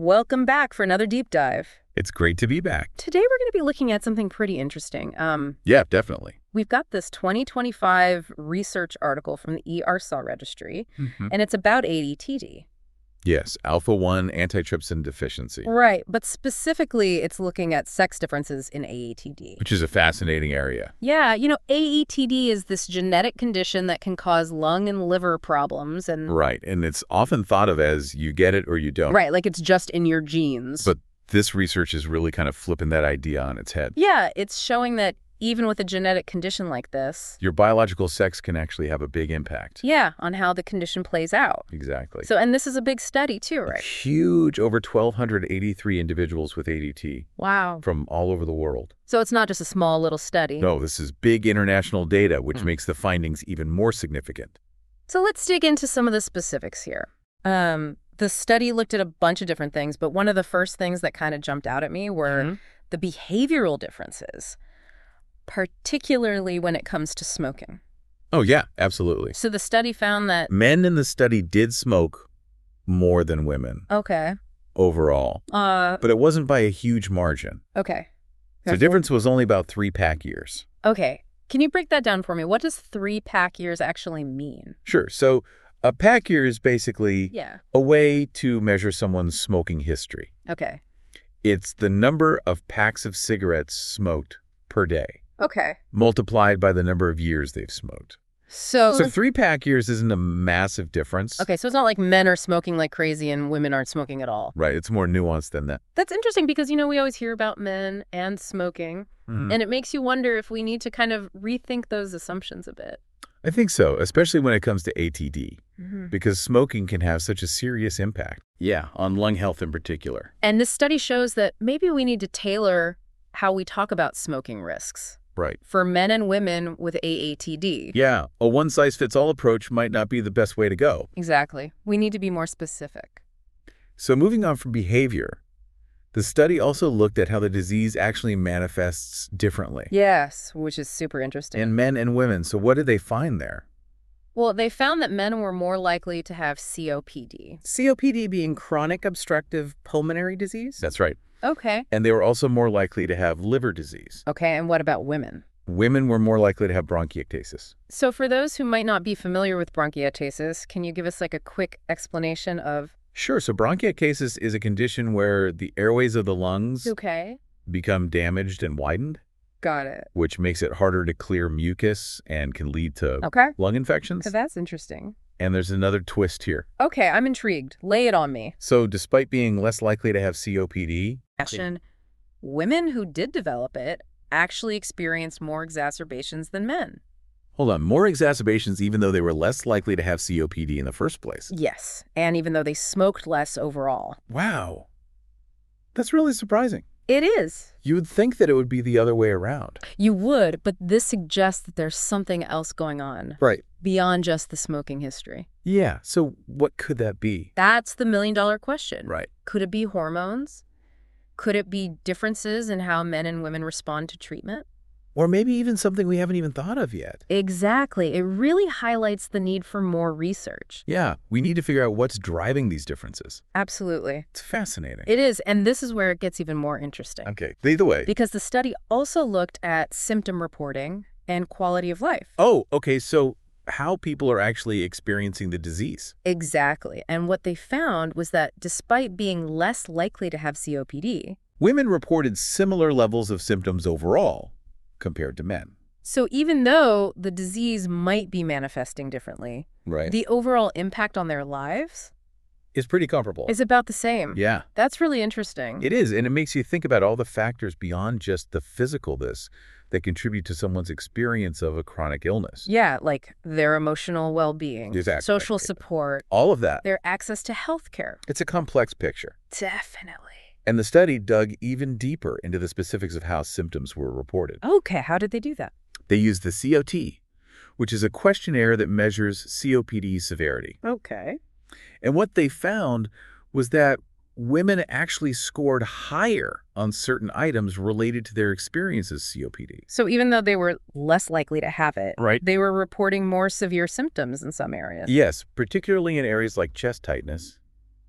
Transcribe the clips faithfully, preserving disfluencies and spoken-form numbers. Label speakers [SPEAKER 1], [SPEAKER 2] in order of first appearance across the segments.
[SPEAKER 1] Welcome back for another deep dive.
[SPEAKER 2] It's great to be back.
[SPEAKER 1] Today we're going to be looking at something pretty interesting. Um,
[SPEAKER 2] Yeah, definitely.
[SPEAKER 1] we've got this twenty twenty-five research article from the E A R S A Registry,
[SPEAKER 2] Mm-hmm.
[SPEAKER 1] and it's about A D T D.
[SPEAKER 2] Yes, alpha one antitrypsin deficiency,
[SPEAKER 1] Right, but specifically it's looking at sex differences in A A T D.
[SPEAKER 2] which is a fascinating area.
[SPEAKER 1] Yeah, you know, A A T D is this genetic condition that can cause lung and liver problems and...
[SPEAKER 2] Right, and it's often thought of as you get it or you don't.
[SPEAKER 1] Right, like it's just in your genes.
[SPEAKER 2] But this research is really kind of flipping that idea on its head.
[SPEAKER 1] Yeah, it's showing that even with a genetic condition like this,
[SPEAKER 2] Your biological sex can actually have a big impact.
[SPEAKER 1] yeah, on how the condition plays out.
[SPEAKER 2] Exactly.
[SPEAKER 1] So, and this is a big study too, right?
[SPEAKER 2] Huge, over twelve eighty-three individuals with A D T
[SPEAKER 1] Wow.
[SPEAKER 2] from all over the world.
[SPEAKER 1] So it's not just a small little study.
[SPEAKER 2] No, this is big international data, which
[SPEAKER 1] Hmm.
[SPEAKER 2] makes the findings even more significant.
[SPEAKER 1] So let's dig into some of the specifics here. Um, the study looked at a bunch of different things, but one of the first things that kind of jumped out at me were
[SPEAKER 2] Mhm.
[SPEAKER 1] the behavioral differences, particularly when it comes to smoking.
[SPEAKER 2] Oh, yeah, absolutely.
[SPEAKER 1] So the study found that,
[SPEAKER 2] Men in the study did smoke more than women
[SPEAKER 1] okay,
[SPEAKER 2] overall,
[SPEAKER 1] uh,
[SPEAKER 2] but it wasn't by a huge margin.
[SPEAKER 1] okay.
[SPEAKER 2] The difference was only about three pack years.
[SPEAKER 1] Okay. Can you break that down for me? What does three pack years actually mean?
[SPEAKER 2] Sure. So a pack year is basically
[SPEAKER 1] Yeah.
[SPEAKER 2] a way to measure someone's smoking history.
[SPEAKER 1] Okay.
[SPEAKER 2] It's the number of packs of cigarettes smoked per day,
[SPEAKER 1] Okay.
[SPEAKER 2] multiplied by the number of years they've smoked.
[SPEAKER 1] So,
[SPEAKER 2] So three pack years isn't a massive difference.
[SPEAKER 1] okay, so it's not like men are smoking like crazy and women aren't smoking at all.
[SPEAKER 2] Right. It's more nuanced than that.
[SPEAKER 1] That's interesting because, you know, we always hear about men and smoking,
[SPEAKER 2] Mhm.
[SPEAKER 1] and it makes you wonder if we need to kind of rethink those assumptions a bit.
[SPEAKER 2] I think so, especially when it comes to A T D,
[SPEAKER 1] Mm-hmm.
[SPEAKER 2] because smoking can have such a serious impact. Yeah, on lung health in particular.
[SPEAKER 1] And this study shows that maybe we need to tailor how we talk about smoking risks
[SPEAKER 2] Right.
[SPEAKER 1] for men and women with A A T D.
[SPEAKER 2] Yeah, a one-size-fits-all approach might not be the best way to go.
[SPEAKER 1] Exactly. We need to be more specific.
[SPEAKER 2] So moving on from behavior, the study also looked at how the disease actually manifests differently
[SPEAKER 1] Yes, which is super interesting.
[SPEAKER 2] in men and women. So what did they find there?
[SPEAKER 1] Well, they found that men were more likely to have C O P D.
[SPEAKER 3] C O P D being chronic obstructive pulmonary disease?
[SPEAKER 2] That's right.
[SPEAKER 1] Okay.
[SPEAKER 2] And they were also more likely to have liver disease.
[SPEAKER 1] Okay, and what about women?
[SPEAKER 2] Women were more likely to have bronchiectasis.
[SPEAKER 1] So for those who might not be familiar with bronchiectasis, can you give us like a quick explanation of...
[SPEAKER 2] Sure, so bronchiectasis is a condition where the airways of the lungs
[SPEAKER 1] Okay.
[SPEAKER 2] become damaged and widened,
[SPEAKER 1] Got it.
[SPEAKER 2] which makes it harder to clear mucus and can lead to
[SPEAKER 1] Okay.
[SPEAKER 2] lung infections.
[SPEAKER 1] So that's interesting.
[SPEAKER 2] And there's another twist here.
[SPEAKER 1] Okay, I'm intrigued. Lay it on me.
[SPEAKER 2] So despite being less likely to have C O P D,
[SPEAKER 1] Question. Women who did develop it actually experienced more exacerbations than men.
[SPEAKER 2] hold on, more exacerbations even though they were less likely to have C O P D in the first place.
[SPEAKER 1] Yes, and even though they smoked less overall.
[SPEAKER 2] Wow. That's really surprising.
[SPEAKER 1] It is.
[SPEAKER 2] You would think that it would be the other way around.
[SPEAKER 1] You would, but this suggests that there's something else going on
[SPEAKER 2] Right.
[SPEAKER 1] beyond just the smoking history.
[SPEAKER 2] Yeah, so what could that be?
[SPEAKER 1] That's the million dollar question.
[SPEAKER 2] Right.
[SPEAKER 1] Could it be hormones? Could it be differences in how men and women respond to treatment?
[SPEAKER 2] Or maybe even something we haven't even thought of yet.
[SPEAKER 1] Exactly. It really highlights the need for more research.
[SPEAKER 2] Yeah, we need to figure out what's driving these differences.
[SPEAKER 1] Absolutely.
[SPEAKER 2] It's fascinating.
[SPEAKER 1] It is, and this is where it gets even more interesting.
[SPEAKER 2] Okay, either way.
[SPEAKER 1] Because the study also looked at symptom reporting and quality of life.
[SPEAKER 2] Oh, okay, so how people are actually experiencing the disease.
[SPEAKER 1] Exactly. And what they found was that despite being less likely to have C O P D,
[SPEAKER 2] Women reported similar levels of symptoms overall compared to men.
[SPEAKER 1] so even though the disease might be manifesting differently,
[SPEAKER 2] Right.
[SPEAKER 1] the overall impact on their lives
[SPEAKER 2] It's pretty comparable.
[SPEAKER 1] is about the same.
[SPEAKER 2] Yeah,
[SPEAKER 1] That's really interesting.
[SPEAKER 2] it is. And it makes you think about all the factors beyond just the physicalness that contribute to someone's experience of a chronic illness.
[SPEAKER 1] Yeah, like their emotional well-being,
[SPEAKER 2] Exactly.
[SPEAKER 1] social support,
[SPEAKER 2] All of that.
[SPEAKER 1] their access to health care.
[SPEAKER 2] It's a complex picture.
[SPEAKER 1] Definitely.
[SPEAKER 2] And the study dug even deeper into the specifics of how symptoms were reported.
[SPEAKER 1] Okay, how did they do that?
[SPEAKER 2] They used the C O T, which is a questionnaire that measures C O P D severity.
[SPEAKER 1] Okay.
[SPEAKER 2] And what they found was that women actually scored higher on certain items related to their experiences with C O P D.
[SPEAKER 1] So even though they were less likely to have it,
[SPEAKER 2] Right.
[SPEAKER 1] they were reporting more severe symptoms in some areas.
[SPEAKER 2] Yes, particularly in areas like chest tightness,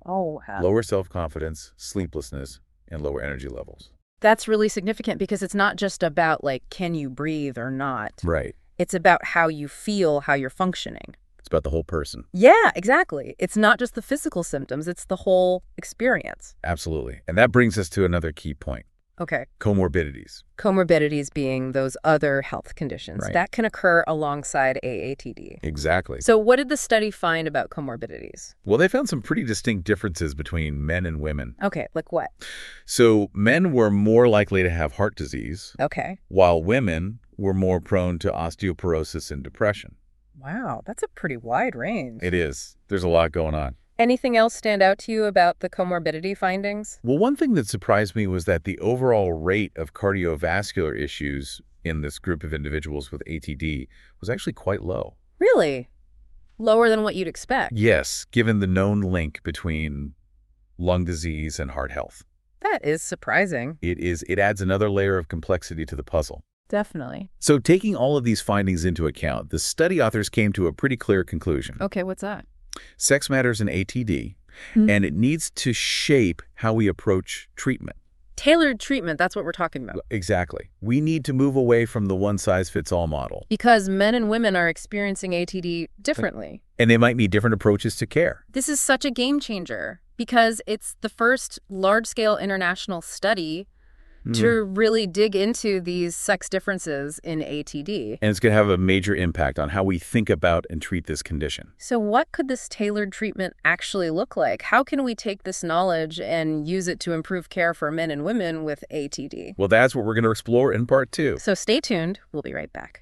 [SPEAKER 1] Oh, wow.
[SPEAKER 2] lower self-confidence, sleeplessness, and lower energy levels.
[SPEAKER 1] That's really significant because it's not just about, like, can you breathe or not?
[SPEAKER 2] Right.
[SPEAKER 1] It's about how you feel, how you're functioning.
[SPEAKER 2] It's about the whole person.
[SPEAKER 1] Yeah, exactly. It's not just the physical symptoms, it's the whole experience.
[SPEAKER 2] Absolutely. And that brings us to another key point.
[SPEAKER 1] Okay.
[SPEAKER 2] Comorbidities.
[SPEAKER 1] Comorbidities being those other health conditions
[SPEAKER 2] Right.
[SPEAKER 1] that can occur alongside A A T D.
[SPEAKER 2] Exactly.
[SPEAKER 1] So what did the study find about comorbidities?
[SPEAKER 2] Well, they found some pretty distinct differences between men and women.
[SPEAKER 1] Okay, like what?
[SPEAKER 2] So men were more likely to have heart disease,
[SPEAKER 1] Okay.
[SPEAKER 2] while women were more prone to osteoporosis and depression.
[SPEAKER 1] Wow, that's a pretty wide range.
[SPEAKER 2] It is. There's a lot going on.
[SPEAKER 1] Anything else stand out to you about the comorbidity findings?
[SPEAKER 2] Well, one thing that surprised me was that the overall rate of cardiovascular issues in this group of individuals with A T D was actually quite low.
[SPEAKER 1] Really? Lower than what you'd expect.
[SPEAKER 2] Yes, given the known link between lung disease and heart health.
[SPEAKER 1] That is surprising.
[SPEAKER 2] It is. It adds another layer of complexity to the puzzle.
[SPEAKER 1] Definitely.
[SPEAKER 2] So taking all of these findings into account, the study authors came to a pretty clear conclusion.
[SPEAKER 1] Okay, what's that?
[SPEAKER 2] Sex matters in A T D,
[SPEAKER 1] Hmm.
[SPEAKER 2] and it needs to shape how we approach treatment.
[SPEAKER 1] Tailored treatment, that's what we're talking about.
[SPEAKER 2] Exactly. We need to move away from the one-size-fits-all model.
[SPEAKER 1] Because men and women are experiencing A T D differently.
[SPEAKER 2] And they might need different approaches to care.
[SPEAKER 1] This is such a game changer because it's the first large-scale international study to really dig into these sex differences in A T D.
[SPEAKER 2] And it's going to have a major impact on how we think about and treat this condition.
[SPEAKER 1] So what could this tailored treatment actually look like? How can we take this knowledge and use it to improve care for men and women with A T D?
[SPEAKER 2] Well, that's what we're going to explore in part two.
[SPEAKER 1] So stay tuned. We'll be right back.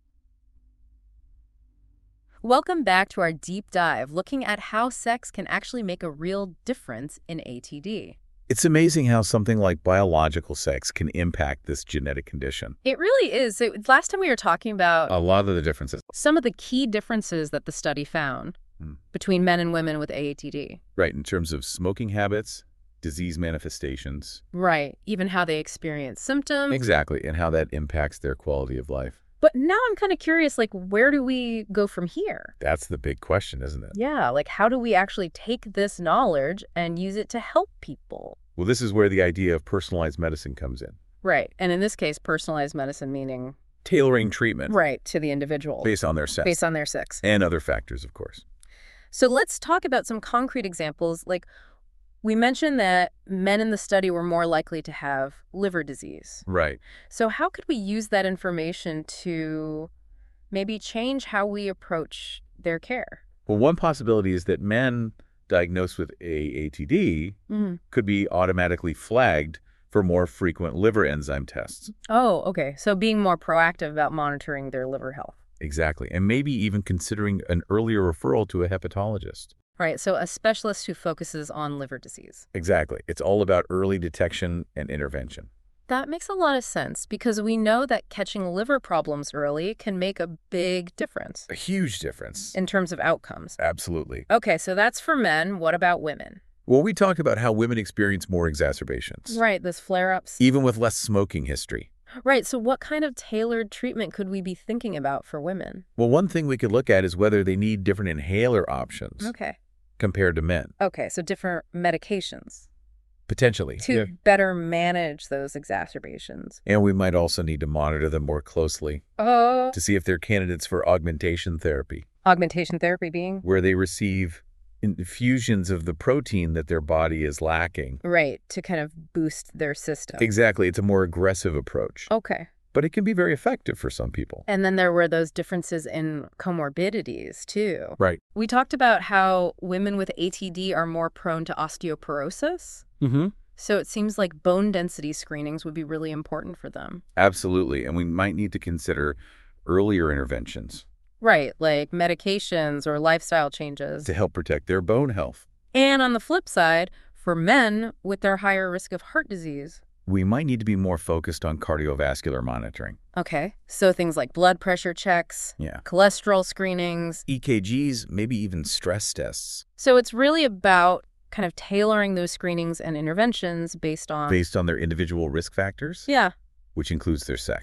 [SPEAKER 1] Welcome back to our deep dive, looking at how sex can actually make a real difference in A T D.
[SPEAKER 2] It's amazing how something like biological sex can impact this genetic condition.
[SPEAKER 1] It really is. So last time we were talking about
[SPEAKER 2] A lot of the differences.
[SPEAKER 1] some of the key differences that the study found
[SPEAKER 2] Hmm.
[SPEAKER 1] between men and women with A A T D.
[SPEAKER 2] Right, in terms of smoking habits, disease manifestations.
[SPEAKER 1] Right. Even how they experience symptoms.
[SPEAKER 2] Exactly, and how that impacts their quality of life.
[SPEAKER 1] But now I'm kind of curious, like, where do we go from here?
[SPEAKER 2] That's the big question, isn't it?
[SPEAKER 1] Yeah, like, how do we actually take this knowledge and use it to help people?
[SPEAKER 2] Well, this is where the idea of personalized medicine comes in.
[SPEAKER 1] Right. And in this case, personalized medicine meaning,
[SPEAKER 2] Tailoring treatment
[SPEAKER 1] right, to the individual
[SPEAKER 2] based on their sex.
[SPEAKER 1] based on their sex.
[SPEAKER 2] And other factors, of course.
[SPEAKER 1] So let's talk about some concrete examples. Like, we mentioned that men in the study were more likely to have liver disease.
[SPEAKER 2] Right.
[SPEAKER 1] So how could we use that information to maybe change how we approach their care?
[SPEAKER 2] Well, one possibility is that men diagnosed with A A T D
[SPEAKER 1] Mm-hmm.
[SPEAKER 2] could be automatically flagged for more frequent liver enzyme tests.
[SPEAKER 1] Oh, okay. So being more proactive about monitoring their liver health.
[SPEAKER 2] Exactly. And maybe even considering an earlier referral to a hepatologist.
[SPEAKER 1] Right. So a specialist who focuses on liver disease.
[SPEAKER 2] Exactly. It's all about early detection and intervention.
[SPEAKER 1] That makes a lot of sense because we know that catching liver problems early can make a big difference
[SPEAKER 2] A huge difference.
[SPEAKER 1] in terms of outcomes.
[SPEAKER 2] Absolutely.
[SPEAKER 1] Okay, so that's for men. What about women?
[SPEAKER 2] Well, we talked about how women experience more exacerbations,
[SPEAKER 1] Right, those flare-ups.
[SPEAKER 2] even with less smoking history.
[SPEAKER 1] Right, so what kind of tailored treatment could we be thinking about for women?
[SPEAKER 2] Well, one thing we could look at is whether they need different inhaler options
[SPEAKER 1] Okay.
[SPEAKER 2] compared to men.
[SPEAKER 1] Okay, so different medications
[SPEAKER 2] Potentially.
[SPEAKER 1] to better manage those exacerbations.
[SPEAKER 2] And we might also need to monitor them more closely
[SPEAKER 1] Oh.
[SPEAKER 2] to see if they're candidates for augmentation therapy,
[SPEAKER 1] Augmentation therapy being?
[SPEAKER 2] where they receive infusions of the protein that their body is lacking.
[SPEAKER 1] Right, to kind of boost their system.
[SPEAKER 2] Exactly. It's a more aggressive approach,
[SPEAKER 1] Okay.
[SPEAKER 2] but it can be very effective for some people.
[SPEAKER 1] And then there were those differences in comorbidities, too.
[SPEAKER 2] Right.
[SPEAKER 1] We talked about how women with A T D are more prone to osteoporosis.
[SPEAKER 2] Mm-hmm.
[SPEAKER 1] So it seems like bone density screenings would be really important for them.
[SPEAKER 2] Absolutely. And we might need to consider earlier interventions
[SPEAKER 1] Right, like medications or lifestyle changes.
[SPEAKER 2] to help protect their bone health.
[SPEAKER 1] And on the flip side, for men with their higher risk of heart disease.
[SPEAKER 2] We might need to be more focused on cardiovascular monitoring.
[SPEAKER 1] Okay, so things like blood pressure checks,
[SPEAKER 2] Yeah.
[SPEAKER 1] cholesterol screenings.
[SPEAKER 2] E K Gs, maybe even stress tests
[SPEAKER 1] So it's really about kind of tailoring those screenings and interventions based on...
[SPEAKER 2] based on their individual risk factors,
[SPEAKER 1] Yeah.
[SPEAKER 2] which includes their sex.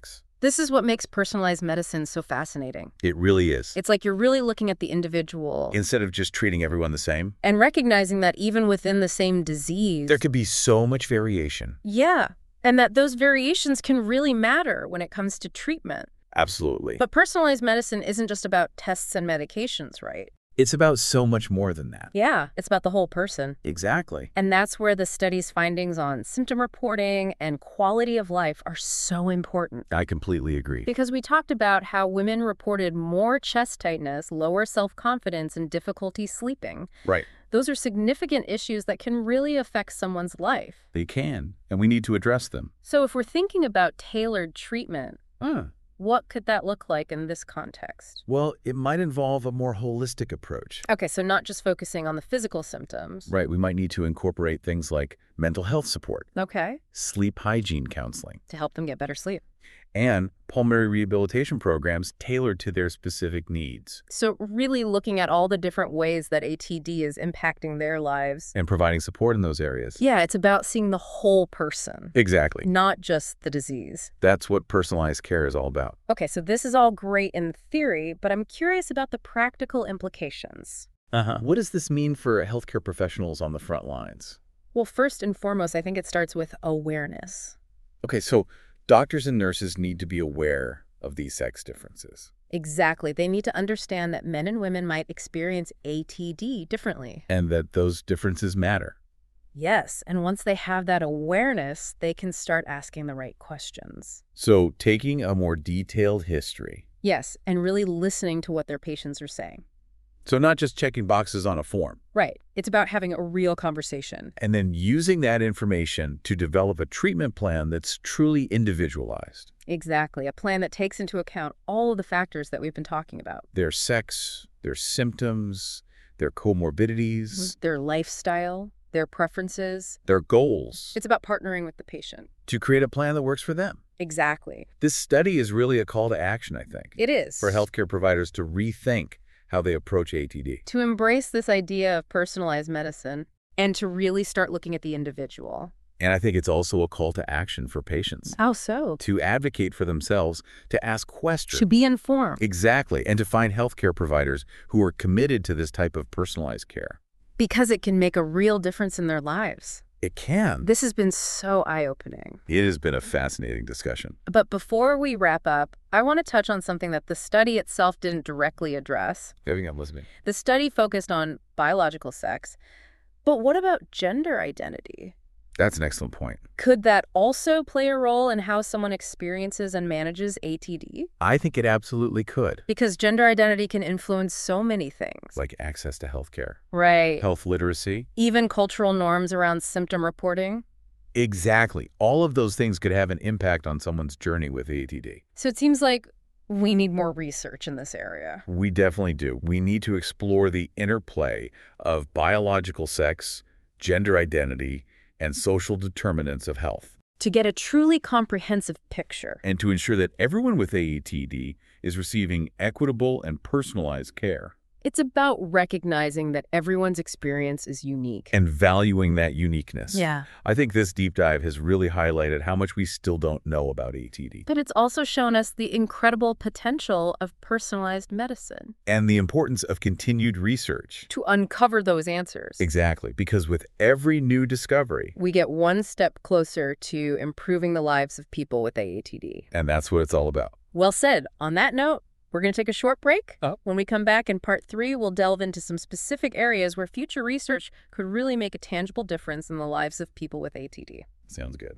[SPEAKER 1] This is what makes personalized medicine so fascinating.
[SPEAKER 2] It really is.
[SPEAKER 1] It's like you're really looking at the individual
[SPEAKER 2] Instead of just treating everyone the same,
[SPEAKER 1] and recognizing that even within the same disease,
[SPEAKER 2] there could be so much variation.
[SPEAKER 1] yeah, and that those variations can really matter when it comes to treatment.
[SPEAKER 2] Absolutely.
[SPEAKER 1] But personalized medicine isn't just about tests and medications, right?
[SPEAKER 2] It's about so much more than that.
[SPEAKER 1] Yeah, it's about the whole person.
[SPEAKER 2] Exactly.
[SPEAKER 1] And that's where the study's findings on symptom reporting and quality of life are so important.
[SPEAKER 2] I completely agree.
[SPEAKER 1] Because we talked about how women reported more chest tightness, lower self-confidence, and difficulty sleeping.
[SPEAKER 2] Right.
[SPEAKER 1] Those are significant issues that can really affect someone's life.
[SPEAKER 2] They can, and we need to address them.
[SPEAKER 1] So if we're thinking about tailored treatment,
[SPEAKER 2] Huh.
[SPEAKER 1] what could that look like in this context?
[SPEAKER 2] Well, it might involve a more holistic approach.
[SPEAKER 1] Okay, so not just focusing on the physical symptoms.
[SPEAKER 2] Right, we might need to incorporate things like mental health support,
[SPEAKER 1] Okay,
[SPEAKER 2] sleep hygiene counseling,
[SPEAKER 1] to help them get better sleep.
[SPEAKER 2] and pulmonary rehabilitation programs tailored to their specific needs,
[SPEAKER 1] So really looking at all the different ways that A T D is impacting their lives.
[SPEAKER 2] and providing support in those areas.
[SPEAKER 1] Yeah, it's about seeing the whole person,
[SPEAKER 2] Exactly.
[SPEAKER 1] not just the disease.
[SPEAKER 2] That's what personalized care is all about.
[SPEAKER 1] Okay, so this is all great in theory, but I'm curious about the practical implications.
[SPEAKER 2] Uh-huh. What does this mean for healthcare professionals on the front lines?
[SPEAKER 1] Well, first and foremost, I think it starts with awareness.
[SPEAKER 2] Okay, so doctors and nurses need to be aware of these sex differences.
[SPEAKER 1] Exactly. They need to understand that men and women might experience A T D differently.
[SPEAKER 2] And that those differences matter.
[SPEAKER 1] Yes, and once they have that awareness, they can start asking the right questions.
[SPEAKER 2] So taking a more detailed history.
[SPEAKER 1] Yes, and really listening to what their patients are saying.
[SPEAKER 2] So not just checking boxes on a form.
[SPEAKER 1] Right. It's about having a real conversation.
[SPEAKER 2] And then using that information to develop a treatment plan that's truly individualized.
[SPEAKER 1] Exactly. A plan that takes into account all of the factors that we've been talking about.
[SPEAKER 2] Their sex, their symptoms, their comorbidities,
[SPEAKER 1] Their lifestyle, their preferences.
[SPEAKER 2] their goals,
[SPEAKER 1] It's about partnering with the patient.
[SPEAKER 2] to create a plan that works for them.
[SPEAKER 1] Exactly.
[SPEAKER 2] This study is really a call to action, I think,
[SPEAKER 1] It is.
[SPEAKER 2] for healthcare providers to rethink how they approach A T D.
[SPEAKER 1] To embrace this idea of personalized medicine and to really start looking at the individual.
[SPEAKER 2] And I think it's also a call to action for patients
[SPEAKER 1] How so?
[SPEAKER 2] to advocate for themselves, to ask questions.
[SPEAKER 1] To be informed.
[SPEAKER 2] Exactly, and to find healthcare providers who are committed to this type of personalized care.
[SPEAKER 1] Because it can make a real difference in their lives.
[SPEAKER 2] It can.
[SPEAKER 1] This has been so eye-opening.
[SPEAKER 2] It has been a fascinating discussion.
[SPEAKER 1] But before we wrap up, I want to touch on something that the study itself didn't directly address.
[SPEAKER 2] I think I'm listening.
[SPEAKER 1] The study focused on biological sex. But what about gender identity?
[SPEAKER 2] That's an excellent point.
[SPEAKER 1] Could that also play a role in how someone experiences and manages A T D?
[SPEAKER 2] I think it absolutely could.
[SPEAKER 1] Because gender identity can influence so many things.
[SPEAKER 2] Like access to healthcare,
[SPEAKER 1] Right.
[SPEAKER 2] health literacy.
[SPEAKER 1] Even cultural norms around symptom reporting.
[SPEAKER 2] Exactly. All of those things could have an impact on someone's journey with A T D.
[SPEAKER 1] So it seems like we need more research in this area.
[SPEAKER 2] We definitely do. We need to explore the interplay of biological sex, gender identity, and social determinants of health,
[SPEAKER 1] To get a truly comprehensive picture.
[SPEAKER 2] and to ensure that everyone with A T D is receiving equitable and personalized care,
[SPEAKER 1] It's about recognizing that everyone's experience is unique.
[SPEAKER 2] and valuing that uniqueness.
[SPEAKER 1] Yeah.
[SPEAKER 2] I think this deep dive has really highlighted how much we still don't know about A T D
[SPEAKER 1] But it's also shown us the incredible potential of personalized medicine
[SPEAKER 2] and the importance of continued research.
[SPEAKER 1] to uncover those answers.
[SPEAKER 2] Exactly, because with every new discovery,
[SPEAKER 1] We get one step closer to improving the lives of people with A A T D.
[SPEAKER 2] and that's what it's all about.
[SPEAKER 1] Well said. On that note, we're going to take a short break.
[SPEAKER 2] Oh.
[SPEAKER 1] When we come back in part three, we'll delve into some specific areas where future research could really make a tangible difference in the lives of people with A T D.
[SPEAKER 2] Sounds good.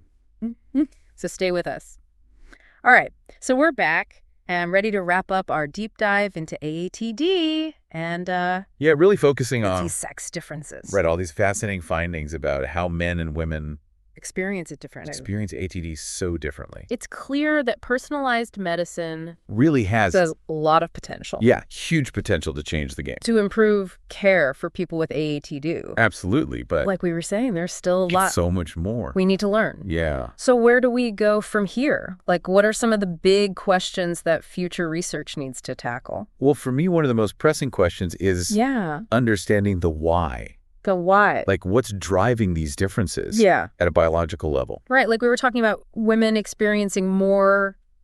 [SPEAKER 1] So stay with us. All right, so we're back and ready to wrap up our deep dive into A A T D and uh,
[SPEAKER 2] Yeah, really focusing on
[SPEAKER 1] these sex differences.
[SPEAKER 2] right, all these fascinating findings about how men and women
[SPEAKER 1] Experience it differently.
[SPEAKER 2] experience A T D so differently.
[SPEAKER 1] It's clear that personalized medicine
[SPEAKER 2] Really has,
[SPEAKER 1] has a lot of potential
[SPEAKER 2] yeah, huge potential to change the game.
[SPEAKER 1] to improve care for people with A A T D.
[SPEAKER 2] Absolutely, but
[SPEAKER 1] Like we were saying, there's still a lot
[SPEAKER 2] so much more.
[SPEAKER 1] we need to learn.
[SPEAKER 2] Yeah.
[SPEAKER 1] So where do we go from here? Like, what are some of the big questions that future research needs to tackle?
[SPEAKER 2] Well, for me, one of the most pressing questions is
[SPEAKER 1] Yeah.
[SPEAKER 2] understanding the why.
[SPEAKER 1] The why.
[SPEAKER 2] Like, what's driving these differences
[SPEAKER 1] Yeah.
[SPEAKER 2] at a biological level?
[SPEAKER 1] Right. Like we were talking about women experiencing more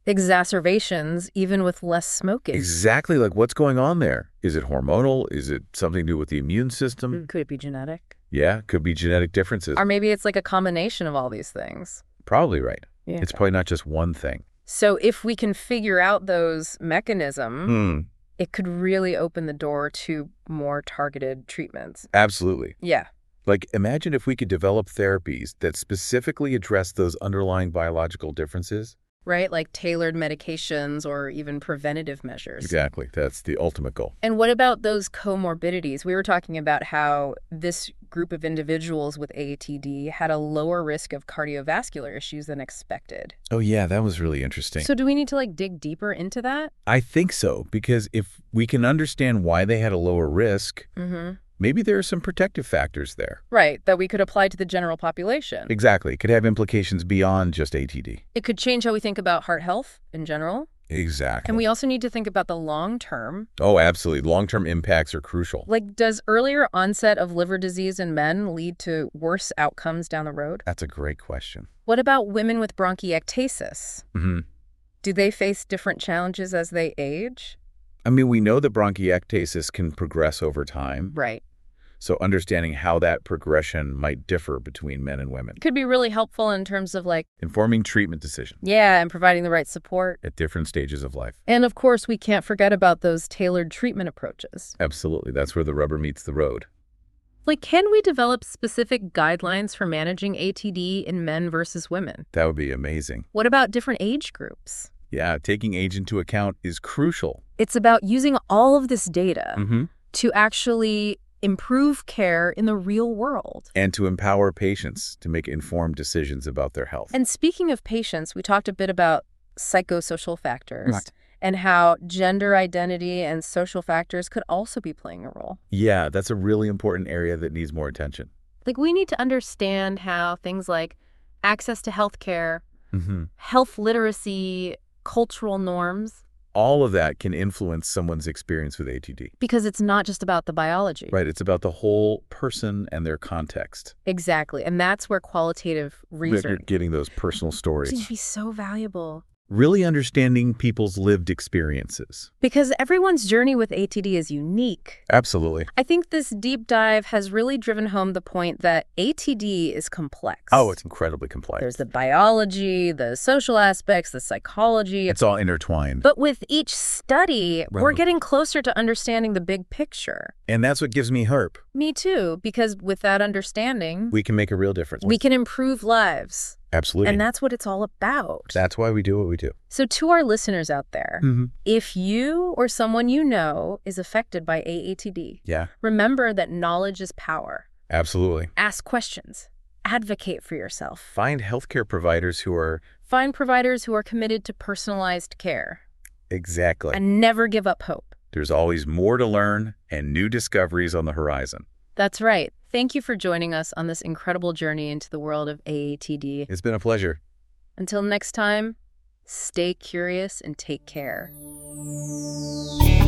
[SPEAKER 1] exacerbations even with less smoking.
[SPEAKER 2] Exactly, like what's going on there? Is it hormonal? Is it something to do with the immune system?
[SPEAKER 1] Could it be genetic?
[SPEAKER 2] Yeah, could be genetic differences.
[SPEAKER 1] Or maybe it's like a combination of all these things.
[SPEAKER 2] Probably right.
[SPEAKER 1] Yeah.
[SPEAKER 2] It's probably not just one thing.
[SPEAKER 1] So if we can figure out those mechanisms,
[SPEAKER 2] Hmm.
[SPEAKER 1] it could really open the door to more targeted treatments.
[SPEAKER 2] Absolutely.
[SPEAKER 1] Yeah.
[SPEAKER 2] Like, imagine if we could develop therapies that specifically address those underlying biological differences.
[SPEAKER 1] Right? Like tailored medications or even preventative measures.
[SPEAKER 2] Exactly. That's the ultimate goal.
[SPEAKER 1] And what about those comorbidities? We were talking about how this group of individuals with A A T D had a lower risk of cardiovascular issues than expected.
[SPEAKER 2] Oh, yeah, that was really interesting.
[SPEAKER 1] So do we need to like dig deeper into that?
[SPEAKER 2] I think so, because if we can understand why they had a lower risk,
[SPEAKER 1] Mm-hmm.
[SPEAKER 2] maybe there are some protective factors there.
[SPEAKER 1] Right, that we could apply to the general population.
[SPEAKER 2] Exactly. It could have implications beyond just A T D.
[SPEAKER 1] It could change how we think about heart health in general.
[SPEAKER 2] Exactly.
[SPEAKER 1] And we also need to think about the long term.
[SPEAKER 2] Oh, absolutely. Long-term impacts are crucial.
[SPEAKER 1] Like, does earlier onset of liver disease in men lead to worse outcomes down the road?
[SPEAKER 2] That's a great question.
[SPEAKER 1] What about women with bronchiectasis?
[SPEAKER 2] Mm-hmm.
[SPEAKER 1] Do they face different challenges as they age?
[SPEAKER 2] I mean, we know that bronchiectasis can progress over time.
[SPEAKER 1] Right.
[SPEAKER 2] So understanding how that progression might differ between men and women.
[SPEAKER 1] Could be really helpful in terms of like,
[SPEAKER 2] Informing treatment decisions
[SPEAKER 1] yeah, and providing the right support.
[SPEAKER 2] at different stages of life.
[SPEAKER 1] And of course, we can't forget about those tailored treatment approaches.
[SPEAKER 2] Absolutely. That's where the rubber meets the road.
[SPEAKER 1] Like, can we develop specific guidelines for managing A T D in men versus women?
[SPEAKER 2] That would be amazing.
[SPEAKER 1] What about different age groups?
[SPEAKER 2] Yeah, taking age into account is crucial.
[SPEAKER 1] It's about using all of this data
[SPEAKER 2] Mm-hmm.
[SPEAKER 1] to actually improve care in the real world.
[SPEAKER 2] And to empower patients to make informed decisions about their health.
[SPEAKER 1] And speaking of patients, we talked a bit about psychosocial factors
[SPEAKER 2] Right.
[SPEAKER 1] and how gender identity and social factors could also be playing a role.
[SPEAKER 2] Yeah, that's a really important area that needs more attention.
[SPEAKER 1] Like, we need to understand how things like access to healthcare,
[SPEAKER 2] Mm-hmm.
[SPEAKER 1] health literacy, cultural norms,
[SPEAKER 2] All of that can influence someone's experience with A T D.
[SPEAKER 1] because it's not just about the biology.
[SPEAKER 2] Right, it's about the whole person and their context.
[SPEAKER 1] Exactly. And that's where qualitative
[SPEAKER 2] You're
[SPEAKER 1] research
[SPEAKER 2] getting those personal
[SPEAKER 1] seems
[SPEAKER 2] stories.
[SPEAKER 1] to be so valuable.
[SPEAKER 2] Really understanding people's lived experiences.
[SPEAKER 1] Because everyone's journey with A T D is unique.
[SPEAKER 2] Absolutely.
[SPEAKER 1] I think this deep dive has really driven home the point that A T D is complex.
[SPEAKER 2] Oh, it's incredibly complex.
[SPEAKER 1] There's the biology, the social aspects, the psychology.
[SPEAKER 2] It's all intertwined.
[SPEAKER 1] But with each study, we're
[SPEAKER 2] Right.
[SPEAKER 1] getting closer to understanding the big picture.
[SPEAKER 2] And that's what gives me hope.
[SPEAKER 1] Me too, because with that understanding,
[SPEAKER 2] We can make a real difference.
[SPEAKER 1] we can improve lives.
[SPEAKER 2] Absolutely.
[SPEAKER 1] And that's what it's all about.
[SPEAKER 2] That's why we do what we do.
[SPEAKER 1] So to our listeners out there,
[SPEAKER 2] Mm-hmm.
[SPEAKER 1] if you or someone you know is affected by A A T D,
[SPEAKER 2] Yeah,
[SPEAKER 1] remember that knowledge is power.
[SPEAKER 2] absolutely.
[SPEAKER 1] Ask questions. Advocate for yourself.
[SPEAKER 2] Find healthcare providers who are
[SPEAKER 1] Find providers who are committed to personalized care.
[SPEAKER 2] exactly.
[SPEAKER 1] And never give up hope.
[SPEAKER 2] There's always more to learn and new discoveries on the horizon.
[SPEAKER 1] That's right. Thank you for joining us on this incredible journey into the world of A A T D.
[SPEAKER 2] It's been a pleasure.
[SPEAKER 1] Until next time, stay curious and take care.